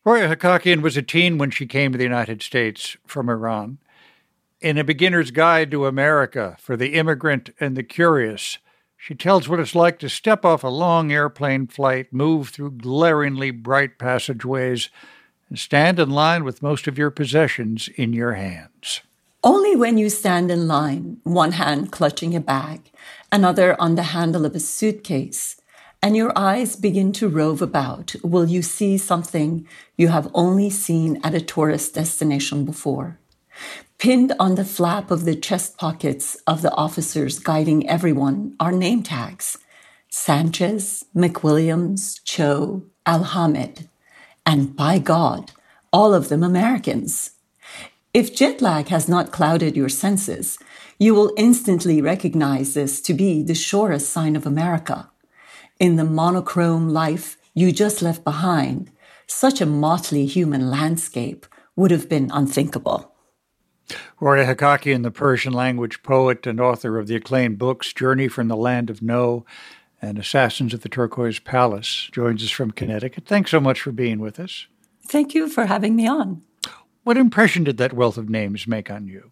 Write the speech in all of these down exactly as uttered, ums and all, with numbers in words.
Roya Hakakian was a teen when she came to the United States from Iran. In A Beginner's Guide to America for the Immigrant and the Curious, she tells what it's like to step off a long airplane flight, move through glaringly bright passageways, and stand in line with most of your possessions in your hands. Only when you stand in line, one hand clutching a bag, another on the handle of a suitcase, and your eyes begin to rove about, will you see something you have only seen at a tourist destination before. Pinned on the flap of the chest pockets of the officers guiding everyone are name tags: Sanchez, McWilliams, Cho, Al-Hamid, and by God, all of them Americans. If jet lag has not clouded your senses, you will instantly recognize this to be the surest sign of America. In the monochrome life you just left behind, such a motley human landscape would have been unthinkable. Roya Hakakian, the Persian language poet and author of the acclaimed books Journey from the Land of No and Assassins at the Turquoise Palace, joins us from Connecticut. Thanks so much for being with us. Thank you for having me on. What impression did that wealth of names make on you?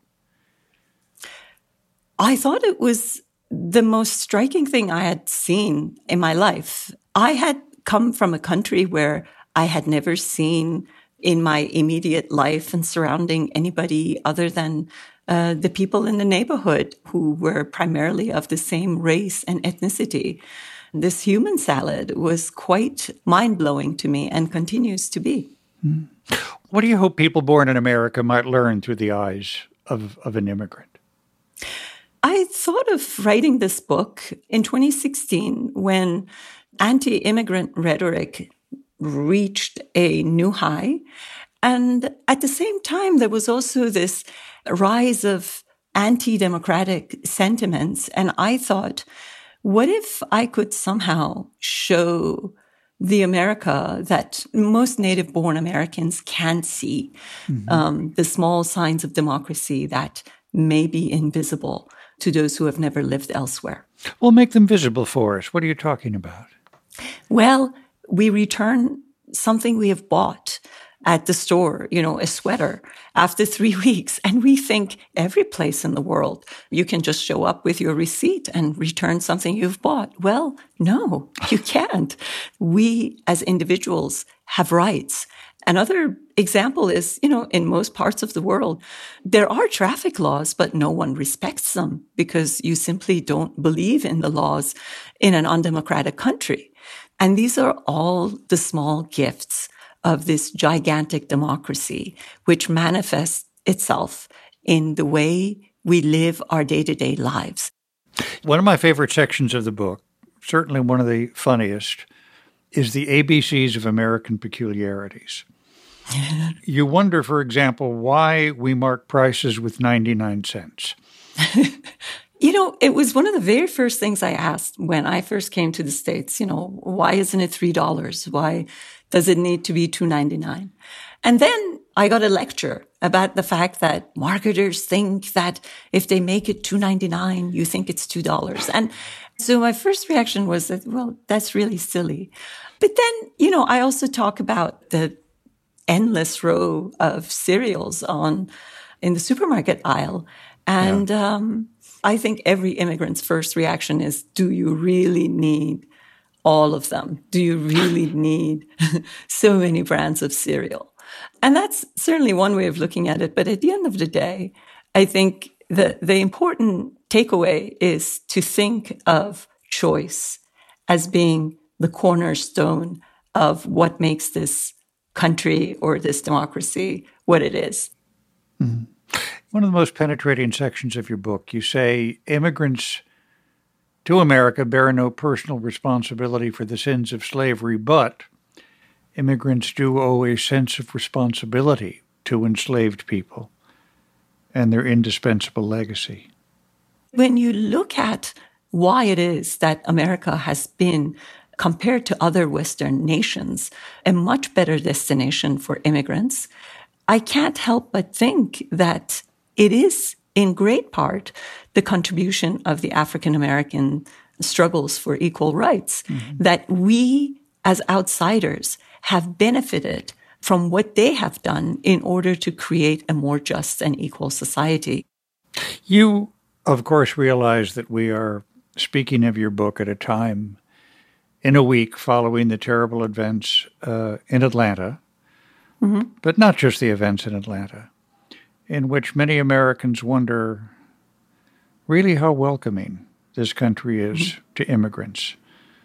I thought it was the most striking thing I had seen in my life. I had come from a country where I had never seen in my immediate life and surrounding anybody other than uh, the people in the neighborhood who were primarily of the same race and ethnicity. This human salad was quite mind-blowing to me and continues to be. Mm. What do you hope people born in America might learn through the eyes of, of an immigrant? I thought of writing this book in twenty sixteen when anti-immigrant rhetoric reached a new high. And at the same time, there was also this rise of anti-democratic sentiments. And I thought, what if I could somehow show the America that most native-born Americans can see, mm-hmm. um, the small signs of democracy that may be invisible to those who have never lived elsewhere. Well, make them visible for us. What are you talking about? Well, we return something we have bought at the store, you know, a sweater, after three weeks. And we think every place in the world, you can just show up with your receipt and return something you've bought. Well, no, you can't. We as individuals have rights. Another example is, you know, in most parts of the world, there are traffic laws, but no one respects them because you simply don't believe in the laws in an undemocratic country. And these are all the small gifts of this gigantic democracy, which manifests itself in the way we live our day-to-day lives. One of my favorite sections of the book, certainly one of the funniest, is the A B Cs of American peculiarities. You wonder, for example, why we mark prices with ninety-nine cents. You know, it was one of the very first things I asked when I first came to the States. You know, why isn't it three dollars? Why does it need to be two ninety-nine? And then I got a lecture about the fact that marketers think that if they make it two ninety-nine, you think it's two dollars. And so my first reaction was that, well, that's really silly. But then, you know, I also talk about the endless row of cereals on in the supermarket aisle. And yeah. um, I think every immigrant's first reaction is, do you really need all of them? Do you really need so many brands of cereal? And that's certainly one way of looking at it. But at the end of the day, I think the, the important takeaway is to think of choice as being the cornerstone of what makes this country or this democracy what it is. Mm-hmm. One of the most penetrating sections of your book, you say immigrants to America bear no personal responsibility for the sins of slavery, but immigrants do owe a sense of responsibility to enslaved people and their indispensable legacy. When you look at why it is that America has been, compared to other Western nations, a much better destination for immigrants, I can't help but think that it is, in great part, the contribution of the African-American struggles for equal rights, mm-hmm. that we, as outsiders, have benefited from what they have done in order to create a more just and equal society. You, of course, realize that we are speaking of your book at a time in a week following the terrible events uh, in Atlanta, mm-hmm. but not just the events in Atlanta, in which many Americans wonder really how welcoming this country is mm-hmm. to immigrants.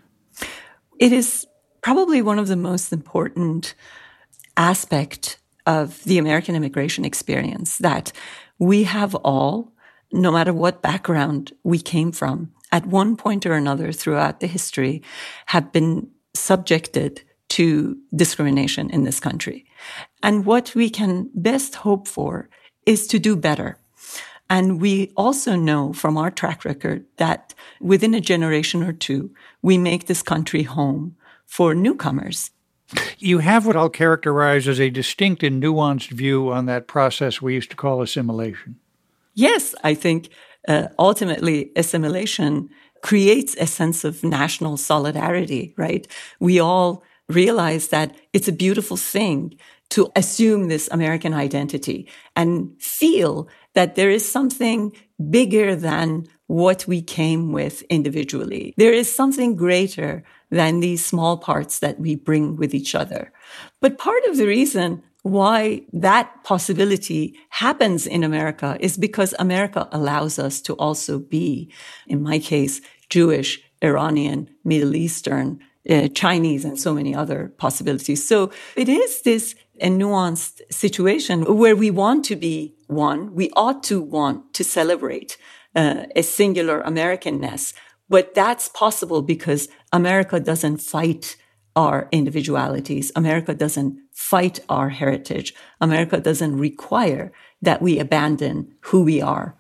It is probably one of the most important aspects of the American immigration experience that we have all, no matter what background we came from, at one point or another throughout the history, have been subjected to discrimination in this country. And what we can best hope for is to do better. And we also know from our track record that within a generation or two, we make this country home for newcomers. You have what I'll characterize as a distinct and nuanced view on that process we used to call assimilation. Yes, I think uh, ultimately assimilation creates a sense of national solidarity, right? We all realize that it's a beautiful thing to assume this American identity and feel that there is something bigger than what we came with individually. There is something greater than these small parts that we bring with each other. But part of the reason why that possibility happens in America is because America allows us to also be, in my case, Jewish, Iranian, Middle Eastern, uh, Chinese, and so many other possibilities. So it is this a nuanced situation where we want to be one. We ought to want to celebrate uh, a singular Americanness. But that's possible because America doesn't fight our individualities. America doesn't fight our heritage. America doesn't require that we abandon who we are.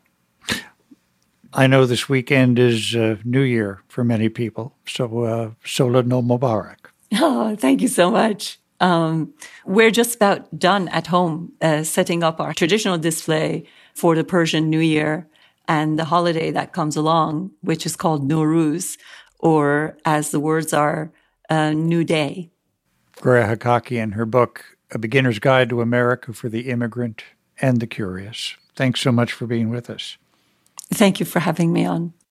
I know this weekend is uh, New Year for many people, so uh, Solad no Mubarak. Oh, thank you so much. Um, we're just about done at home uh, setting up our traditional display for the Persian New Year and the holiday that comes along, which is called Nowruz, or as the words are, uh, New Day. Greha Hakaki in her book, A Beginner's Guide to America for the Immigrant and the Curious. Thanks so much for being with us. Thank you for having me on.